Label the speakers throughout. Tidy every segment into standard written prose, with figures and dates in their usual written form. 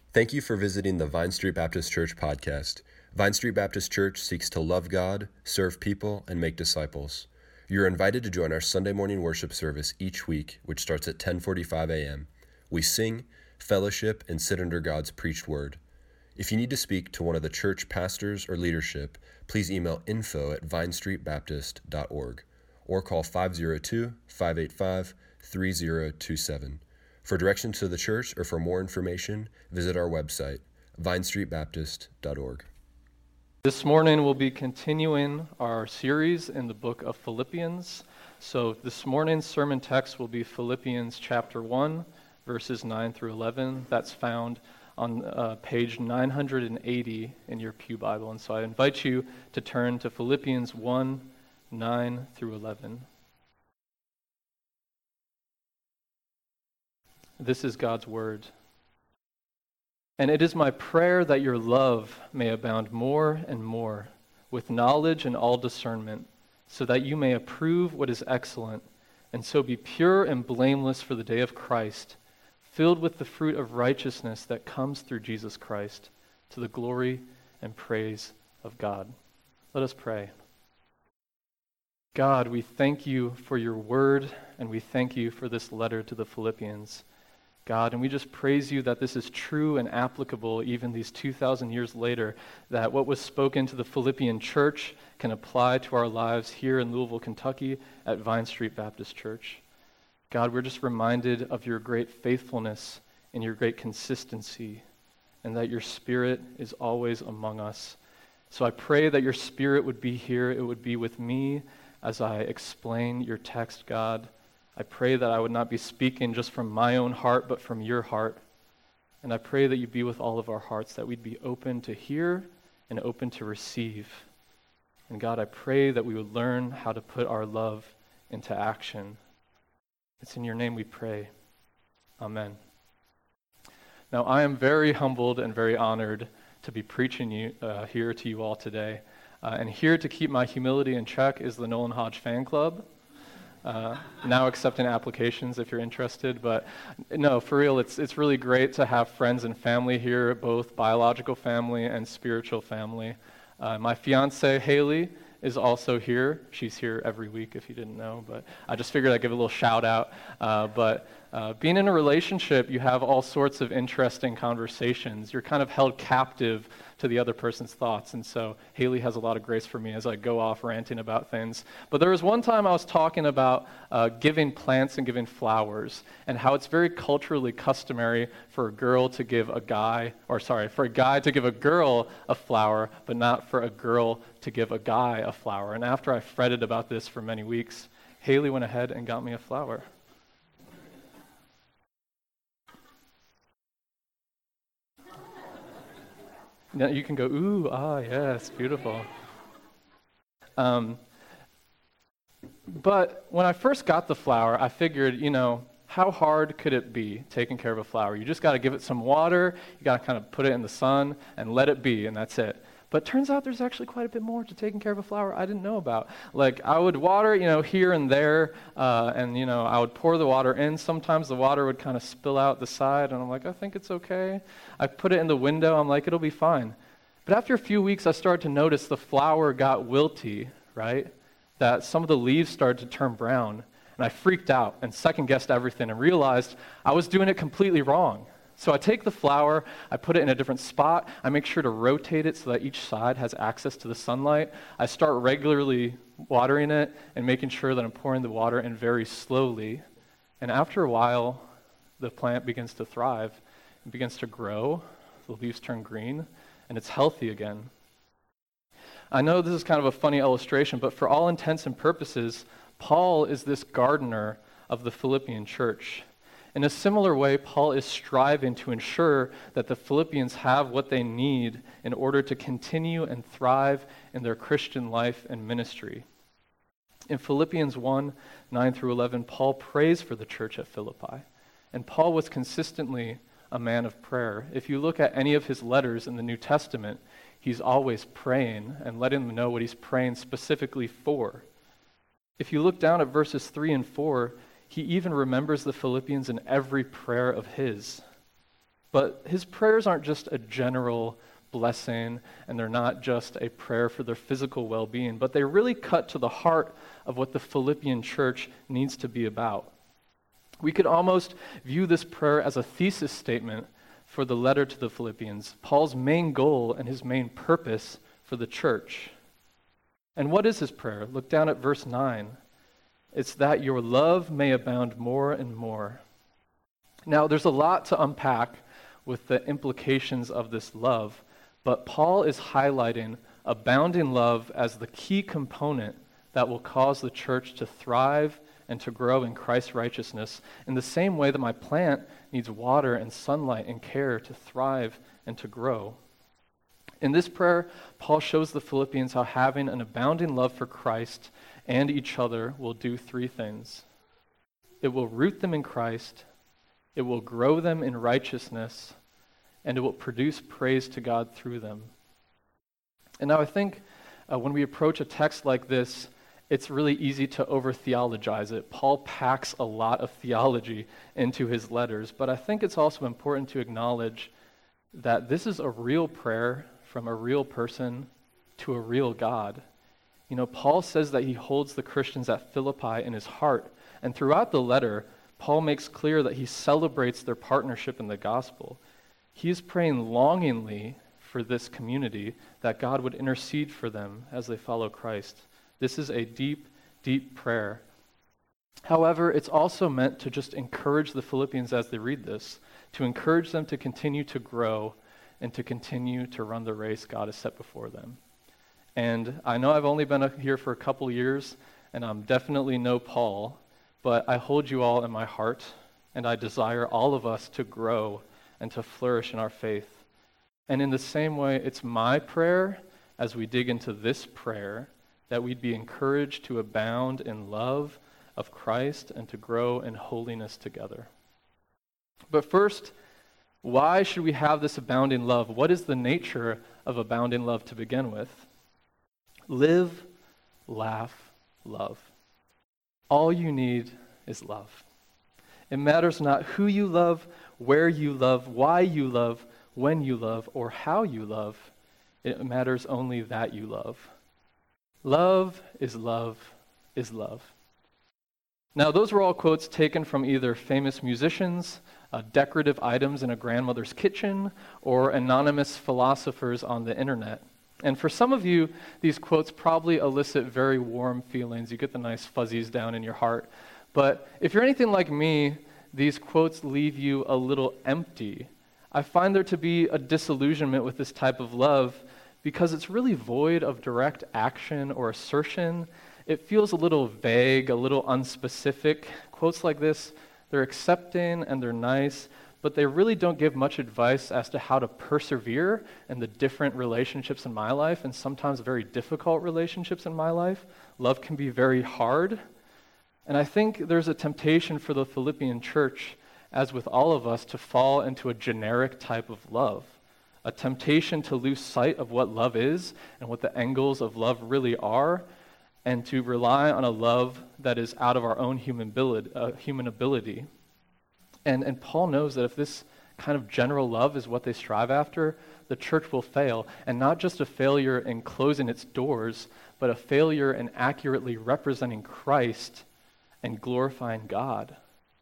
Speaker 1: Thank you for visiting the Vine Street Baptist Church podcast. Vine Street Baptist Church seeks to love God, serve people, and make disciples. You're invited to join our Sunday morning worship service each week, which starts at 10:45 a.m. We sing, fellowship, and sit under God's preached word. If you need to speak to one of the church pastors or leadership, please email info@vinestreetbaptist.org or call 502-585-3027. For directions to the church or for more information, visit our website, vinestreetbaptist.org.
Speaker 2: This morning we'll be continuing our series in the book of Philippians. So this morning's sermon text will be Philippians chapter 1, verses 9 through 11. That's found on page 980 in your Pew Bible. And so I invite you to turn to Philippians 1, 9 through 11. This is God's word. And it is my prayer that your love may abound more and more with knowledge and all discernment, so that you may approve what is excellent, and so be pure and blameless for the day of Christ, filled with the fruit of righteousness that comes through Jesus Christ, to the glory and praise of God. Let us pray. God, we thank you for your word, and we thank you for this letter to the Philippians. God, and we just praise you that this is true and applicable even these 2,000 years later, that what was spoken to the Philippian church can apply to our lives here in Louisville, Kentucky at Vine Street Baptist Church. God, we're just reminded of your great faithfulness and your great consistency, and that your Spirit is always among us. So I pray that your Spirit would be here, it would be with me as I explain your text, God. I pray that I would not be speaking just from my own heart, but from your heart. And I pray that you be with all of our hearts, that we'd be open to hear and open to receive. And God, I pray that we would learn how to put our love into action. It's in your name we pray. Amen. Now, I am very humbled and very honored to be preaching here to you all today. And here to keep my humility in check is the Nolan Hodge Fan Club. Now accepting applications if you're interested, but no, for real, it's really great to have friends and family here, both biological family and spiritual family. My fiance, Haley, is also here. She's here every week if you didn't know, but I just figured I'd give a little shout out. But being in a relationship, you have all sorts of interesting conversations. You're kind of held captive to the other person's thoughts, and so Haley has a lot of grace for me as I go off ranting about things. But there was one time I was talking about giving plants and giving flowers, and how it's very culturally customary for a girl to give a guy, for a guy to give a girl a flower, but not for a girl to give a guy a flower. And after I fretted about this for many weeks, Haley went ahead and got me a flower. Now you can go, ooh, yes, beautiful. But when I first got the flower, I figured, how hard could it be taking care of a flower? You just got to give it some water, you got to kind of put it in the sun and let it be, and that's it. But turns out there's actually quite a bit more to taking care of a flower I didn't know about. Like, I would water, here and there, and, I would pour the water in. Sometimes the water would kind of spill out the side, and I'm like, I think it's okay. I put it in the window, I'm like, it'll be fine. But after a few weeks, I started to notice the flower got wilty, right? That some of the leaves started to turn brown. And I freaked out and second-guessed everything and realized I was doing it completely wrong. So I take the flower, I put it in a different spot, I make sure to rotate it so that each side has access to the sunlight. I start regularly watering it and making sure that I'm pouring the water in very slowly. And after a while, the plant begins to thrive. It begins to grow, the leaves turn green, and it's healthy again. I know this is kind of a funny illustration, but for all intents and purposes, Paul is this gardener of the Philippian church. In a similar way, Paul is striving to ensure that the Philippians have what they need in order to continue and thrive in their Christian life and ministry. In Philippians 1, 9 through 11, Paul prays for the church at Philippi. And Paul was consistently a man of prayer. If you look at any of his letters in the New Testament, he's always praying and letting them know what he's praying specifically for. If you look down at verses 3 and 4, he even remembers the Philippians in every prayer of his. But his prayers aren't just a general blessing, and they're not just a prayer for their physical well-being, but they really cut to the heart of what the Philippian church needs to be about. We could almost view this prayer as a thesis statement for the letter to the Philippians, Paul's main goal and his main purpose for the church. And what is his prayer? Look down at verse 9. It's that your love may abound more and more. Now, there's a lot to unpack with the implications of this love, but Paul is highlighting abounding love as the key component that will cause the church to thrive and to grow in Christ's righteousness in the same way that my plant needs water and sunlight and care to thrive and to grow. In this prayer, Paul shows the Philippians how having an abounding love for Christ and each other will do three things. It will root them in Christ, it will grow them in righteousness, and it will produce praise to God through them. And now I think when we approach a text like this, it's really easy to over-theologize it. Paul packs a lot of theology into his letters, but I think it's also important to acknowledge that this is a real prayer from a real person to a real God. You know, Paul says that he holds the Christians at Philippi in his heart, and throughout the letter, Paul makes clear that he celebrates their partnership in the gospel. He is praying longingly for this community that God would intercede for them as they follow Christ. This is a deep, deep prayer. However, it's also meant to just encourage the Philippians as they read this, to encourage them to continue to grow and to continue to run the race God has set before them. And I know I've only been here for a couple years, and I'm definitely no Paul, but I hold you all in my heart, and I desire all of us to grow and to flourish in our faith. And in the same way, it's my prayer, as we dig into this prayer, that we'd be encouraged to abound in love of Christ and to grow in holiness together. But first, why should we have this abounding love? What is the nature of abounding love to begin with? Live, laugh, love. All you need is love. It matters not who you love, where you love, why you love, when you love, or how you love. It matters only that you love. Love is love is love. Now, those were all quotes taken from either famous musicians, decorative items in a grandmother's kitchen, or anonymous philosophers on the internet. And for some of you, these quotes probably elicit very warm feelings. You get the nice fuzzies down in your heart. But if you're anything like me, these quotes leave you a little empty. I find there to be a disillusionment with this type of love because it's really void of direct action or assertion. It feels a little vague, a little unspecific. Quotes like this, they're accepting and they're nice, but they really don't give much advice as to how to persevere in the different relationships in my life, and sometimes very difficult relationships in my life. Love can be very hard. And I think there's a temptation for the Philippian church, as with all of us, to fall into a generic type of love. A temptation to lose sight of what love is and what the angles of love really are, and to rely on a love that is out of our own human ability. And Paul knows that if this kind of general love is what they strive after, the church will fail. And not just a failure in closing its doors, but a failure in accurately representing Christ and glorifying God.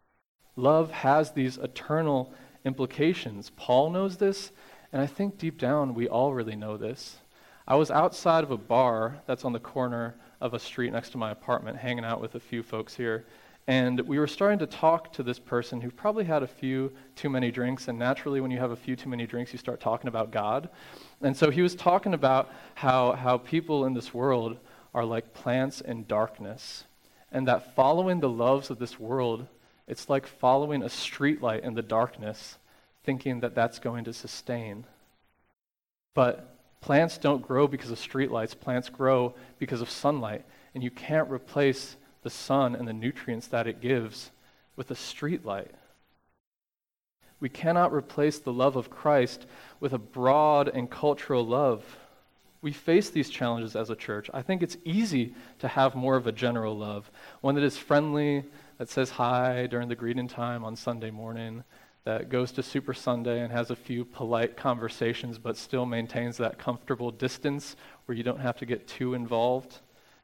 Speaker 2: Love has these eternal implications. Paul knows this, and I think deep down we all really know this. I was outside of a bar that's on the corner of a street next to my apartment, hanging out with a few folks here, and we were starting to talk to this person who probably had a few too many drinks, and naturally when you have a few too many drinks, you start talking about God. And so he was talking about how people in this world are like plants in darkness, and that following the loves of this world, it's like following a streetlight in the darkness, thinking that that's going to sustain. But plants don't grow because of streetlights. Plants grow because of sunlight, and you can't replace the sun and the nutrients that it gives with a streetlight. We cannot replace the love of Christ with a broad and cultural love. We face these challenges as a church. I think it's easy to have more of a general love, one that is friendly, that says hi during the greeting time on Sunday morning, that goes to Super Sunday and has a few polite conversations but still maintains that comfortable distance where you don't have to get too involved.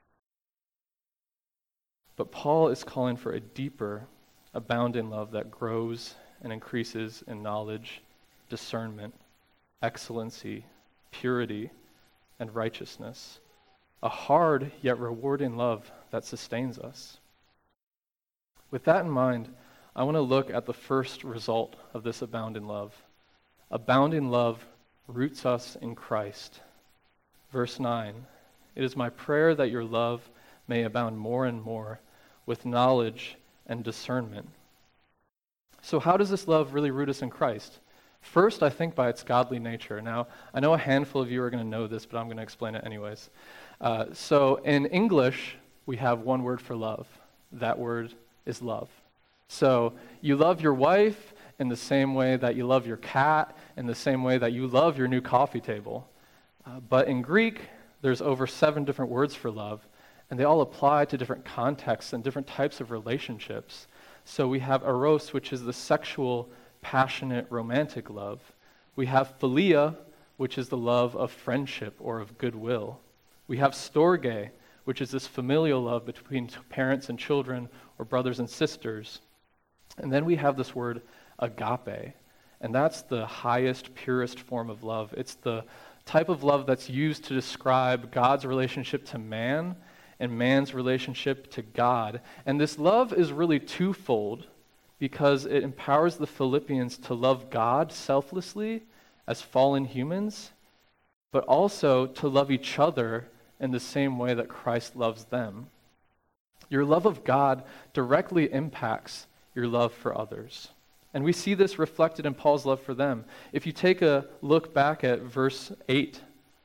Speaker 2: But Paul is calling for a deeper, abound in love that grows and increases in knowledge, discernment, excellency, purity, and righteousness. A hard yet rewarding love that sustains us. With that in mind, I want to look at the first result of this abound in love. Abound in love roots us in Christ. Verse 9, it is my prayer that your love may abound more and more with knowledge and discernment. So how does this love really root us in Christ? First, I think by its godly nature. Now, I know a handful of you are going to know this, but I'm going to explain it anyways. So in English, we have one word for love. That word is love. So you love your wife in the same way that you love your cat, in the same way that you love your new coffee table. But in Greek, there's over 7 different words for love, and they all apply to different contexts and different types of relationships. So we have eros, which is the sexual, passionate, romantic love. We have philia, which is the love of friendship or of goodwill. We have storge, which is this familial love between parents and children or brothers and sisters. And then we have this word agape, and that's the highest, purest form of love. It's the type of love that's used to describe God's relationship to man and man's relationship to God. And this love is really twofold because it empowers the Philippians to love God selflessly as fallen humans, but also to love each other in the same way that Christ loves them. Your love of God directly impacts your love for others. And we see this reflected in Paul's love for them. If you take a look back at verse 8,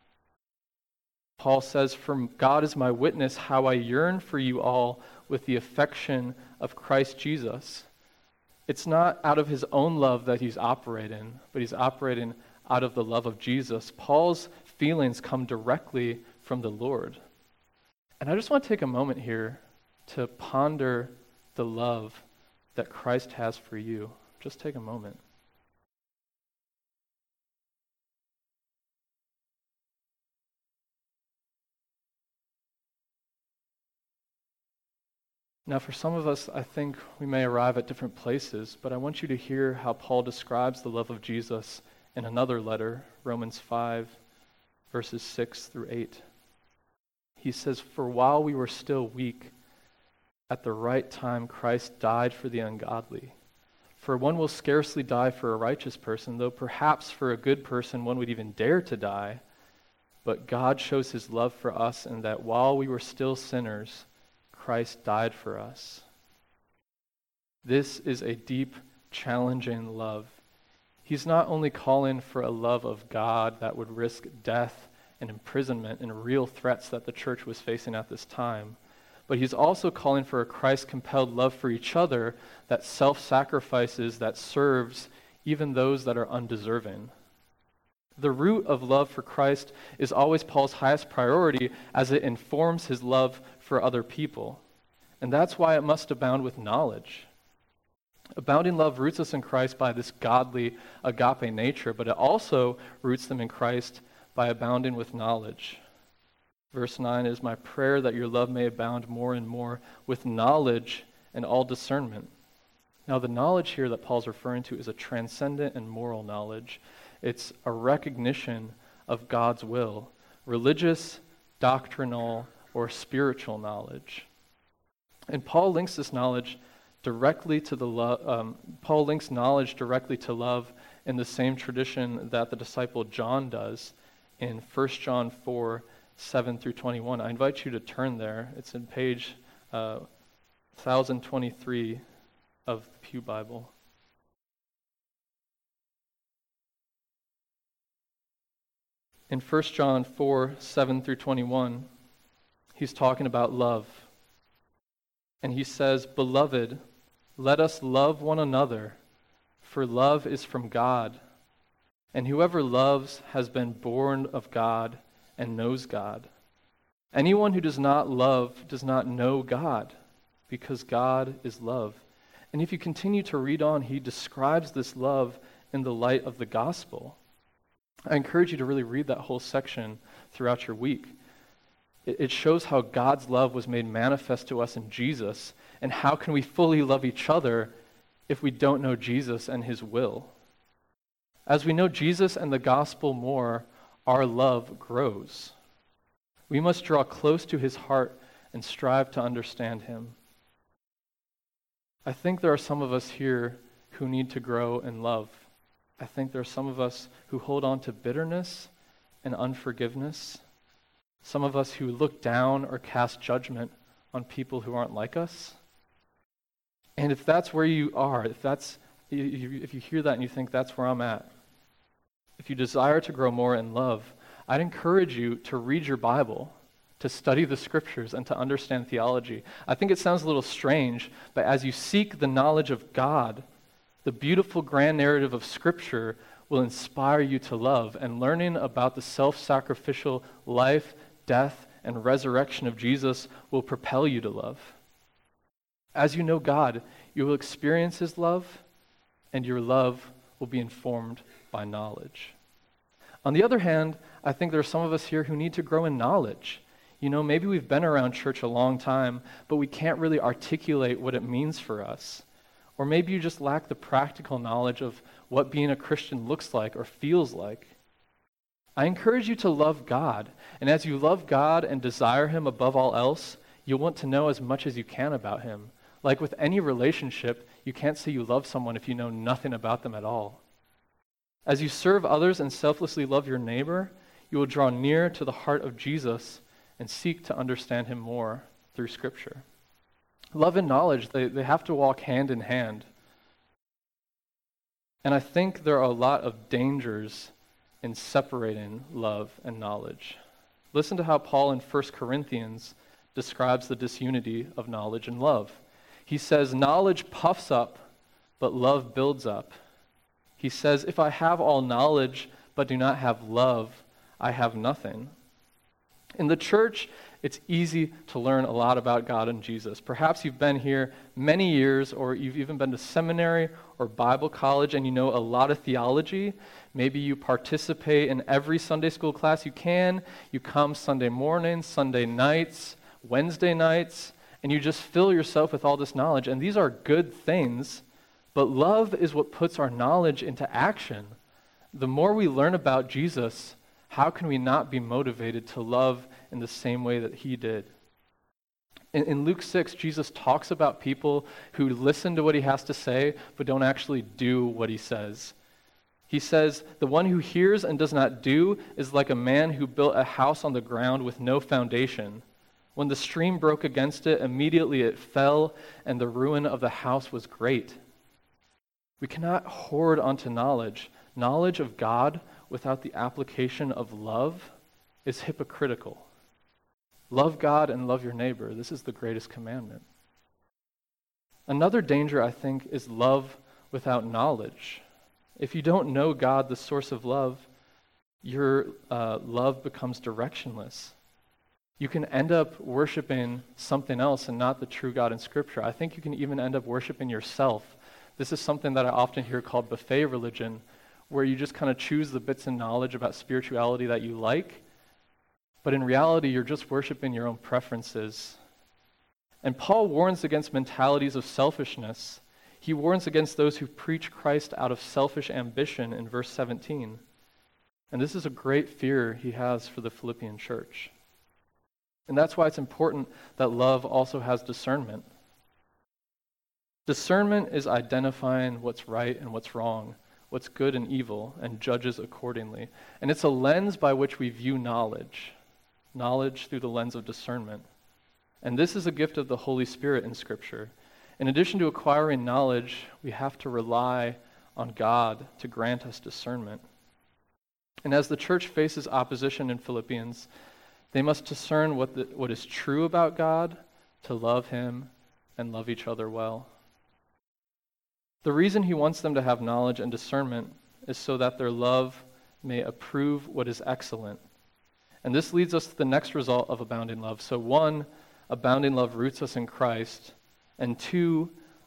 Speaker 2: Paul says, "For God is my witness how I yearn for you all with the affection of Christ Jesus." It's not out of his own love that he's operating, but he's operating out of the love of Jesus. Paul's feelings come directly from the Lord. And I just want to take a moment here to ponder the love that Christ has for you. Just take a moment. Now, for some of us, I think we may arrive at different places, but I want you to hear how Paul describes the love of Jesus in another letter, Romans 5, verses 6 through 8. He says, "For while we were still weak, at the right time Christ died for the ungodly. For one will scarcely die for a righteous person, though perhaps for a good person one would even dare to die. But God shows his love for us in that while we were still sinners, Christ died for us." This is a deep, challenging love. He's not only calling for a love of God that would risk death and imprisonment and real threats that the church was facing at this time, but he's also calling for a Christ-compelled love for each other that self-sacrifices, that serves even those that are undeserving. The root of love for Christ is always Paul's highest priority as it informs his love for other people. And that's why it must abound with knowledge. Abounding love roots us in Christ by this godly agape nature, but it also roots them in Christ by abounding with knowledge. Verse 9 is my prayer that your love may abound more and more with knowledge and all discernment. Now, the knowledge here that Paul's referring to is a transcendent and moral knowledge. It's a recognition of God's will, religious, doctrinal, or spiritual knowledge. And Paul links this knowledge directly to Paul links knowledge directly to love in the same tradition that the disciple John does in 1 John 4, 7 through 21. I invite you to turn there. It's in page 1023 of the Pew Bible. In 1 John 4, 7 through 21, he's talking about love. And he says, "Beloved, let us love one another, for love is from God. And whoever loves has been born of God and knows God. Anyone who does not love does not know God, because God is love. And if you continue to read on, he describes this love in the light of the gospel. I encourage you to really read that whole section throughout your week. It shows how God's love was made manifest to us in Jesus, and how can we fully love each other if we don't know Jesus and his will. As we know Jesus and the gospel more, our love grows. We must draw close to his heart and strive to understand him. I think there are some of us here who need to grow in love. I think there are some of us who hold on to bitterness and unforgiveness. Some of us who look down or cast judgment on people who aren't like us. And if that's where you are, if you hear that and you think that's where I'm at, if you desire to grow more in love, I'd encourage you to read your Bible, to study the scriptures, and to understand theology. I think it sounds a little strange, but as you seek the knowledge of God, the beautiful grand narrative of Scripture will inspire you to love, and learning about the self-sacrificial life, death, and resurrection of Jesus will propel you to love. As you know God, you will experience his love, and your love will be informed by knowledge. On the other hand, I think there are some of us here who need to grow in knowledge. You know, maybe we've been around church a long time, but we can't really articulate what it means for us. Or maybe you just lack the practical knowledge of what being a Christian looks like or feels like. I encourage you to love God, and as you love God and desire him above all else, you'll want to know as much as you can about him. Like with any relationship, you can't say you love someone if you know nothing about them at all. As you serve others and selflessly love your neighbor, you will draw near to the heart of Jesus and seek to understand him more through Scripture. Love and knowledge, they have to walk hand in hand. And I think there are a lot of dangers in separating love and knowledge. Listen to how Paul in 1 Corinthians describes the disunity of knowledge and love. He says, knowledge puffs up, but love builds up. He says, if I have all knowledge but do not have love, I have nothing. In the church, it's easy to learn a lot about God and Jesus. Perhaps you've been here many years, or you've even been to seminary or Bible college and you know a lot of theology. Maybe you participate in every Sunday school class you can. You come Sunday mornings, Sunday nights, Wednesday nights, and you just fill yourself with all this knowledge. And these are good things, but love is what puts our knowledge into action. The more we learn about Jesus, how can we not be motivated to love in the same way that he did? In Luke 6, Jesus talks about people who listen to what he has to say, but don't actually do what he says. He says, the one who hears and does not do is like a man who built a house on the ground with no foundation. When the stream broke against it, immediately it fell, and the ruin of the house was great. We cannot hoard onto knowledge. Knowledge of God without the application of love is hypocritical. Love God and love your neighbor. This is the greatest commandment. Another danger, I think, is love without knowledge. If you don't know God, the source of love, your love becomes directionless. You can end up worshiping something else and not the true God in Scripture. I think you can even end up worshiping yourself. This is something that I often hear called buffet religion, where you just kind of choose the bits of knowledge about spirituality that you like, but in reality, you're just worshiping your own preferences. And Paul warns against mentalities of selfishness. He warns against those who preach Christ out of selfish ambition in verse 17. And this is a great fear he has for the Philippian church. And that's why it's important that love also has discernment. Discernment is identifying what's right and what's wrong, what's good and evil, and judges accordingly. And it's a lens by which we view knowledge through the lens of discernment. And this is a gift of the Holy Spirit in Scripture. In addition to acquiring knowledge, we have to rely on God to grant us discernment. And as the church faces opposition in Philippians, they must discern what is true about God, to love him and love each other well. The reason he wants them to have knowledge and discernment is so that their love may approve what is excellent. And this leads us to the next result of abounding love. So 1, abounding love roots us in Christ. And 2,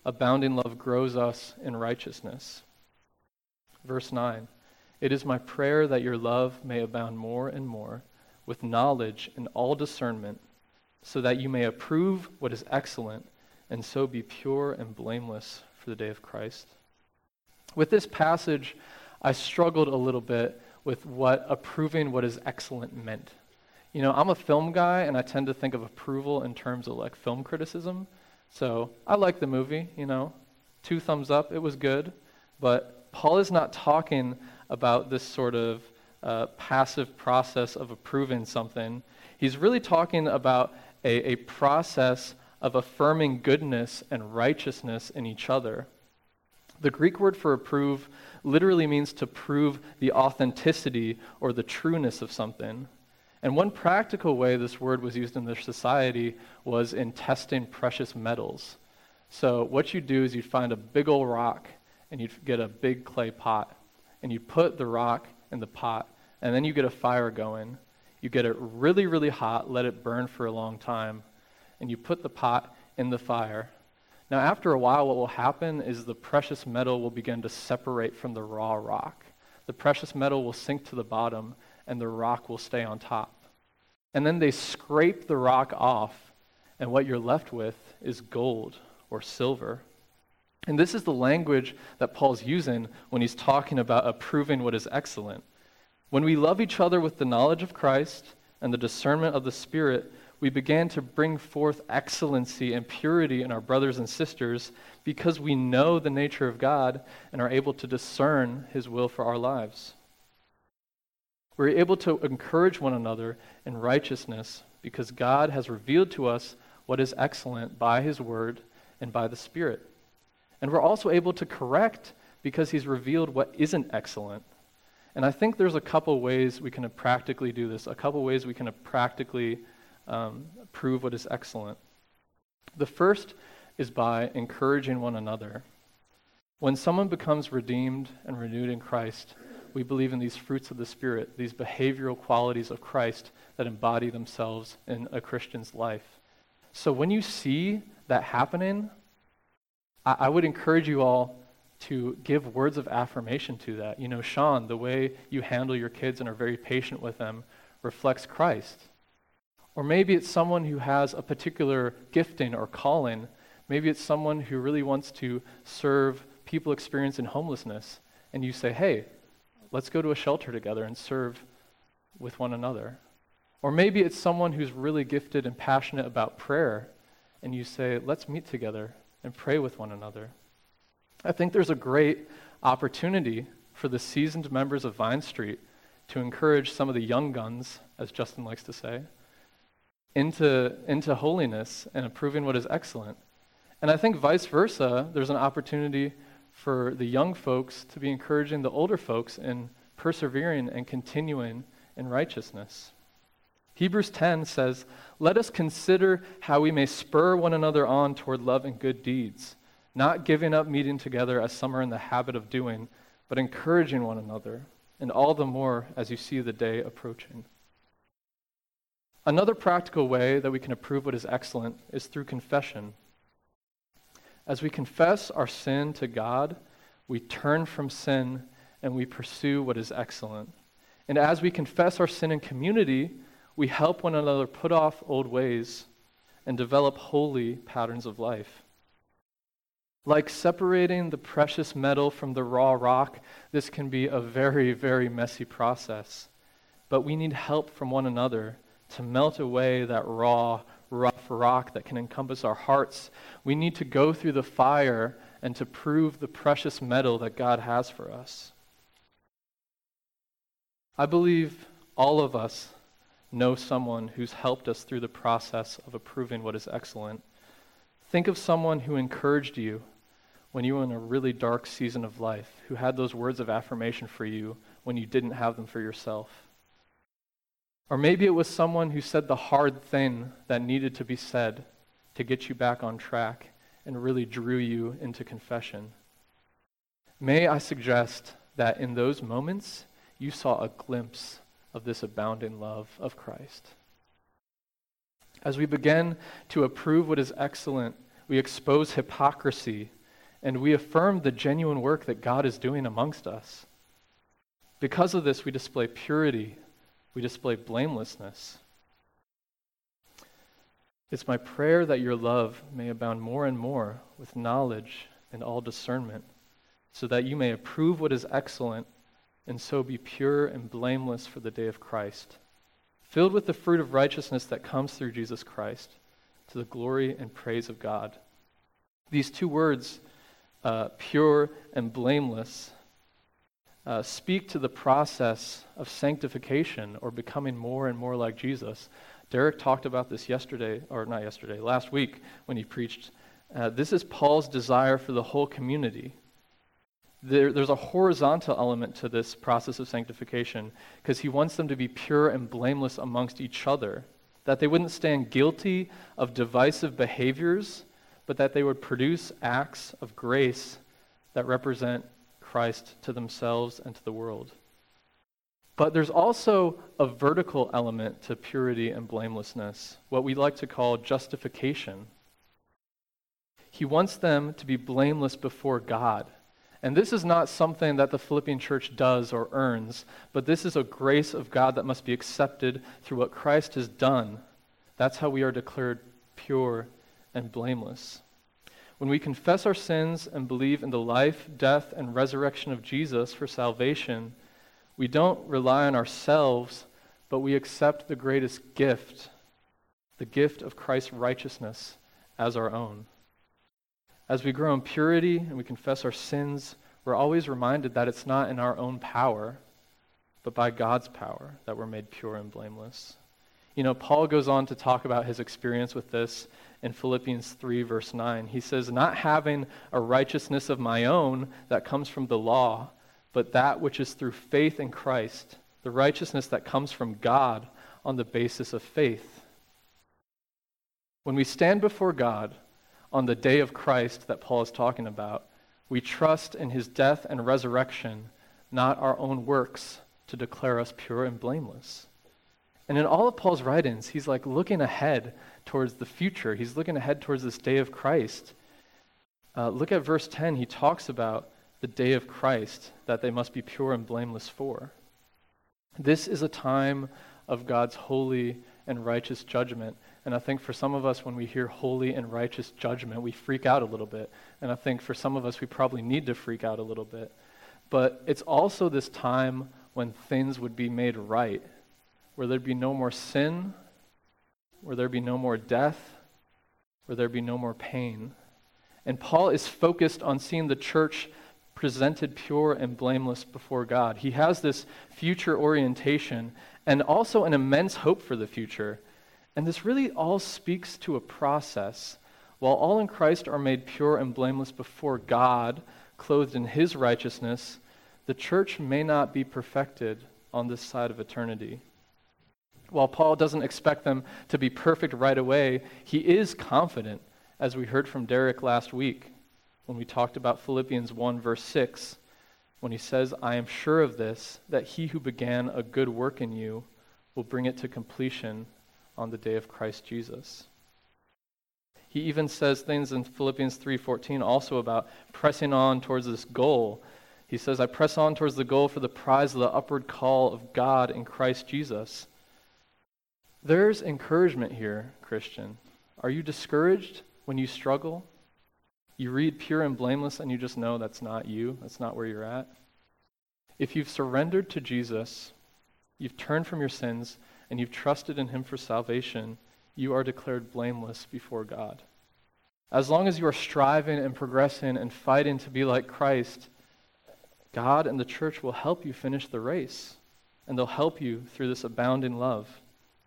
Speaker 2: abounding love grows us in righteousness. Verse 9, it is my prayer that your love may abound more and more with knowledge and all discernment, so that you may approve what is excellent, and so be pure and blameless for the day of Christ. With this passage, I struggled a little bit with what approving what is excellent meant. You know, I'm a film guy, and I tend to think of approval in terms of like film criticism. So I like the movie, 2 thumbs up, it was good. But Paul is not talking about this sort of passive process of approving something. He's really talking about a process of affirming goodness and righteousness in each other. The Greek word for approve literally means to prove the authenticity or the trueness of something. And one practical way this word was used in their society was in testing precious metals. So what you'd do is you'd find a big old rock, and you'd get a big clay pot, and you'd put the rock in the pot, and then you get a fire going. You get it really, really hot, let it burn for a long time, and you put the pot in the fire. Now, after a while, what will happen is the precious metal will begin to separate from the raw rock. The precious metal will sink to the bottom, and the rock will stay on top. And then they scrape the rock off, and what you're left with is gold or silver. And this is the language that Paul's using when he's talking about approving what is excellent. When we love each other with the knowledge of Christ and the discernment of the Spirit, we began to bring forth excellency and purity in our brothers and sisters because we know the nature of God and are able to discern His will for our lives. We're able to encourage one another in righteousness because God has revealed to us what is excellent by His Word and by the Spirit. And we're also able to correct because He's revealed what isn't excellent. And I think there's a couple ways we can practically do this, a couple ways we can practically prove what is excellent. The first is by encouraging one another. When someone becomes redeemed and renewed in Christ, we believe in these fruits of the Spirit, these behavioral qualities of Christ that embody themselves in a Christian's life. So when you see that happening, I would encourage you all to give words of affirmation to that. You know, Sean, the way you handle your kids and are very patient with them reflects Christ. Or maybe it's someone who has a particular gifting or calling. Maybe it's someone who really wants to serve people experiencing homelessness. And you say, hey, let's go to a shelter together and serve with one another. Or maybe it's someone who's really gifted and passionate about prayer. And you say, let's meet together and pray with one another. I think there's a great opportunity for the seasoned members of Vine Street to encourage some of the young guns, as Justin likes to say, into holiness and approving what is excellent. And I think vice versa, there's an opportunity for the young folks to be encouraging the older folks in persevering and continuing in righteousness. Hebrews 10 says, "Let us consider how we may spur one another on toward love and good deeds, not giving up meeting together as some are in the habit of doing, but encouraging one another, and all the more as you see the day approaching." Another practical way that we can approve what is excellent is through confession. As we confess our sin to God, we turn from sin and we pursue what is excellent. And as we confess our sin in community, we help one another put off old ways and develop holy patterns of life. Like separating the precious metal from the raw rock, this can be a very, very messy process. But we need help from one another to melt away that raw, rough rock that can encompass our hearts. We need to go through the fire and to prove the precious metal that God has for us. I believe all of us know someone who's helped us through the process of approving what is excellent. Think of someone who encouraged you when you were in a really dark season of life, who had those words of affirmation for you when you didn't have them for yourself. Or maybe it was someone who said the hard thing that needed to be said to get you back on track and really drew you into confession. May I suggest that in those moments, you saw a glimpse of this abounding love of Christ. As we begin to approve what is excellent, we expose hypocrisy, and we affirm the genuine work that God is doing amongst us. Because of this, we display purity, we display blamelessness. It's my prayer that your love may abound more and more with knowledge and all discernment, so that you may approve what is excellent, and so be pure and blameless for the day of Christ, filled with the fruit of righteousness that comes through Jesus Christ, to the glory and praise of God. These two words, pure and blameless, speak to the process of sanctification or becoming more and more like Jesus. Derek talked about this last week when he preached. This is Paul's desire for the whole community. There's a horizontal element to this process of sanctification because he wants them to be pure and blameless amongst each other, that they wouldn't stand guilty of divisive behaviors, but that they would produce acts of grace that represent Christ to themselves and to the world. But there's also a vertical element to purity and blamelessness, what we like to call justification. He wants them to be blameless before God. And this is not something that the Philippian church does or earns, but this is a grace of God that must be accepted through what Christ has done. That's how we are declared pure and blameless. When we confess our sins and believe in the life, death, and resurrection of Jesus for salvation, we don't rely on ourselves, but we accept the greatest gift, the gift of Christ's righteousness, as our own. As we grow in purity and we confess our sins, we're always reminded that it's not in our own power, but by God's power that we're made pure and blameless. You know, Paul goes on to talk about his experience with this in Philippians 3, verse 9. He says, "Not having a righteousness of my own that comes from the law, but that which is through faith in Christ, the righteousness that comes from God on the basis of faith." When we stand before God on the day of Christ that Paul is talking about, we trust in his death and resurrection, not our own works, to declare us pure and blameless. And in all of Paul's writings, he's like looking ahead towards the future. He's looking ahead towards this day of Christ. Look at verse 10. He talks about the day of Christ that they must be pure and blameless for. This is a time of God's holy and righteous judgment. And I think for some of us, when we hear holy and righteous judgment, we freak out a little bit. And I think for some of us, we probably need to freak out a little bit. But it's also this time when things would be made right, where there'd be no more sin, where there'd be no more death, where there'd be no more pain. And Paul is focused on seeing the church presented pure and blameless before God. He has this future orientation and also an immense hope for the future. And this really all speaks to a process. While all in Christ are made pure and blameless before God, clothed in his righteousness, the church may not be perfected on this side of eternity. While Paul doesn't expect them to be perfect right away, he is confident, as we heard from Derek last week when we talked about Philippians 1, verse 6, when he says, "I am sure of this, that he who began a good work in you will bring it to completion on the day of Christ Jesus." He even says things in Philippians 3:14 also about pressing on towards this goal. He says, "I press on towards the goal for the prize of the upward call of God in Christ Jesus." There's encouragement here, Christian. Are you discouraged when you struggle? You read pure and blameless and you just know that's not you, that's not where you're at. If you've surrendered to Jesus, you've turned from your sins, and you've trusted in him for salvation, you are declared blameless before God. As long as you are striving and progressing and fighting to be like Christ, God and the church will help you finish the race, and they'll help you through this abounding love.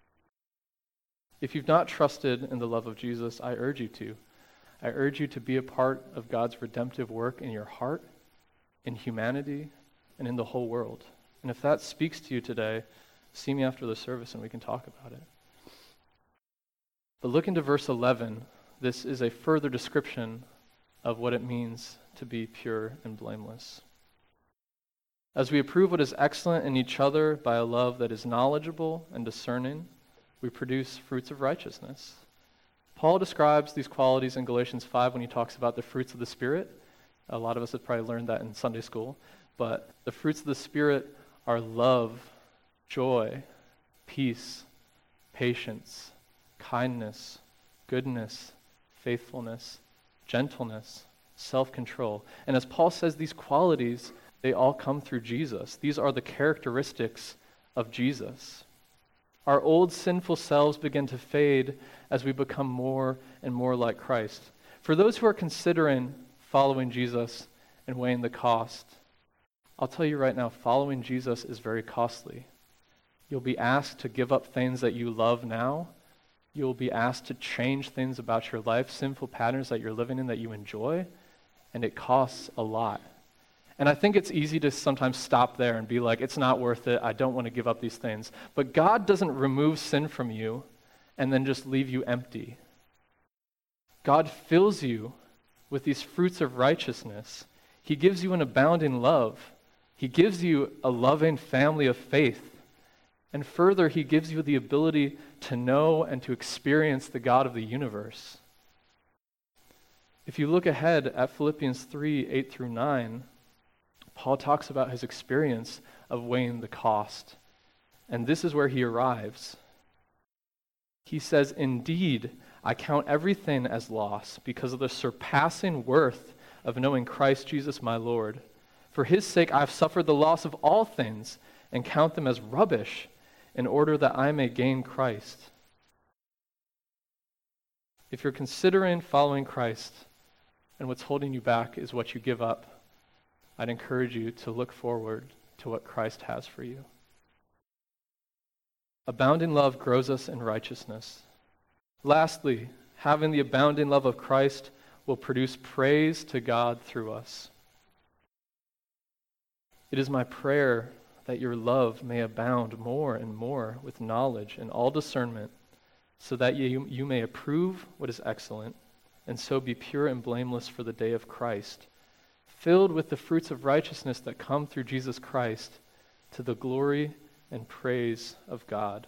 Speaker 2: If you've not trusted in the love of Jesus, I urge you to. I urge you to be a part of God's redemptive work in your heart, in humanity, and in the whole world. And if that speaks to you today, see me after the service and we can talk about it. But look into verse 11. This is a further description of what it means to be pure and blameless. As we approve what is excellent in each other by a love that is knowledgeable and discerning, we produce fruits of righteousness. Paul describes these qualities in Galatians 5 when he talks about the fruits of the Spirit. A lot of us have probably learned that in Sunday school. But the fruits of the Spirit are love, joy, peace, patience, kindness, goodness, faithfulness, gentleness, self-control. And as Paul says, these qualities, they all come through Jesus. These are the characteristics of Jesus. Our old sinful selves begin to fade as we become more and more like Christ. For those who are considering following Jesus and weighing the cost, I'll tell you right now, following Jesus is very costly. You'll be asked to give up things that you love now. You'll be asked to change things about your life, sinful patterns that you're living in that you enjoy, and it costs a lot. And I think it's easy to sometimes stop there and be like, it's not worth it, I don't want to give up these things. But God doesn't remove sin from you and then just leave you empty. God fills you with these fruits of righteousness. He gives you an abounding love. He gives you a loving family of faith. And further, he gives you the ability to know and to experience the God of the universe. If you look ahead at Philippians 3, 8 through 9, Paul talks about his experience of weighing the cost. And this is where he arrives. He says, "Indeed, I count everything as loss because of the surpassing worth of knowing Christ Jesus my Lord. For his sake I have suffered the loss of all things and count them as rubbish in order that I may gain Christ." If you're considering following Christ and what's holding you back is what you give up, I'd encourage you to look forward to what Christ has for you. Abounding love grows us in righteousness. Lastly, having the abounding love of Christ will produce praise to God through us. It is my prayer that your love may abound more and more with knowledge and all discernment, so that you may approve what is excellent, and so be pure and blameless for the day of Christ, filled with the fruits of righteousness that come through Jesus Christ, to the glory and praise of God.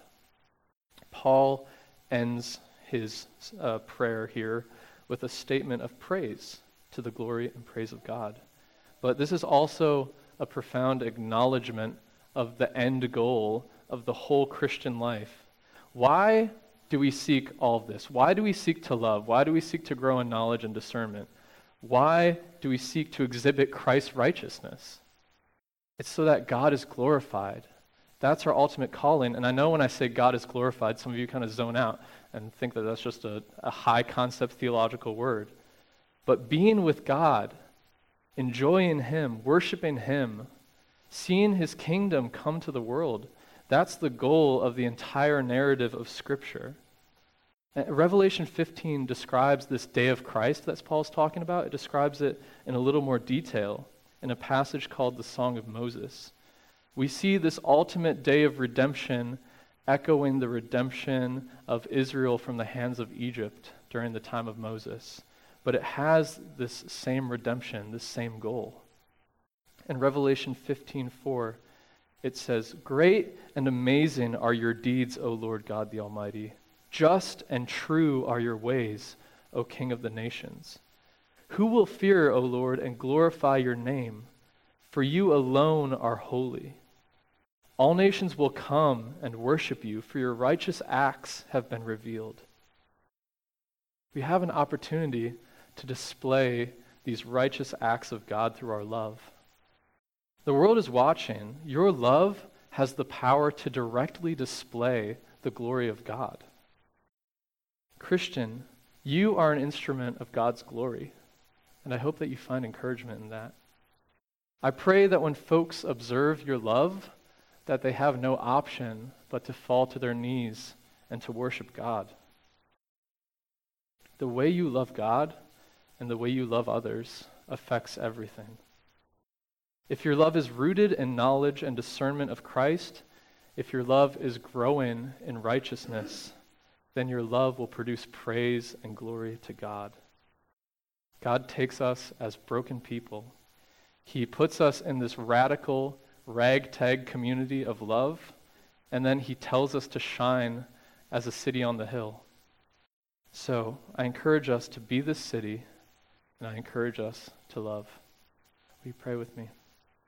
Speaker 2: Paul ends his prayer here with a statement of praise to the glory and praise of God. But this is also a profound acknowledgement of the end goal of the whole Christian life. Why do we seek all of this? Why do we seek to love? Why do we seek to grow in knowledge and discernment? Why do we seek to exhibit Christ's righteousness? It's so that God is glorified. That's our ultimate calling. And I know when I say God is glorified, some of you kind of zone out and think that that's just a high concept theological word. But being with God, enjoying him, worshiping him, seeing his kingdom come to the world, that's the goal of the entire narrative of Scripture. Revelation 15 describes this day of Christ that Paul's talking about. It describes it in a little more detail in a passage called the Song of Moses. We see this ultimate day of redemption echoing the redemption of Israel from the hands of Egypt during the time of Moses. But it has this same redemption, this same goal. In Revelation 15:4, it says, "Great and amazing are your deeds, O Lord God the Almighty. Just and true are your ways, O King of the nations. Who will fear, O Lord, and glorify your name? For you alone are holy. All nations will come and worship you, for your righteous acts have been revealed." We have an opportunity to display these righteous acts of God through our love. The world is watching. Your love has the power to directly display the glory of God. Christian, you are an instrument of God's glory, and I hope that you find encouragement in that. I pray that when folks observe your love, that they have no option but to fall to their knees and to worship God. The way you love God and the way you love others affects everything. If your love is rooted in knowledge and discernment of Christ, if your love is growing in righteousness, then your love will produce praise and glory to God. God takes us as broken people. He puts us in this radical, ragtag community of love, and then he tells us to shine as a city on the hill. So I encourage us to be this city, and I encourage us to love. Will you pray with me?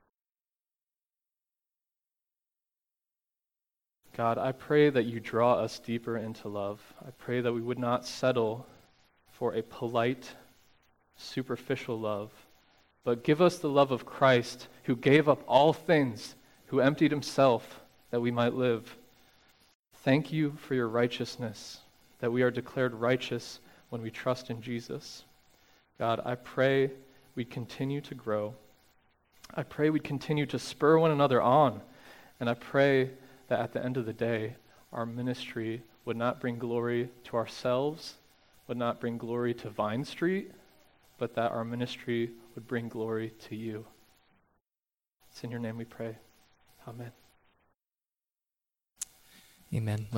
Speaker 2: God, I pray that you draw us deeper into love. I pray that we would not settle for a polite, superficial love, but give us the love of Christ, who gave up all things, who emptied himself that we might live. Thank you for your righteousness, that we are declared righteous when we trust in Jesus. God, I pray we'd continue to grow. I pray we'd continue to spur one another on, and I pray that at the end of the day, our ministry would not bring glory to ourselves, would not bring glory to Vine Street, but that our ministry would bring glory to you. It's in your name we pray. Amen.
Speaker 3: Amen.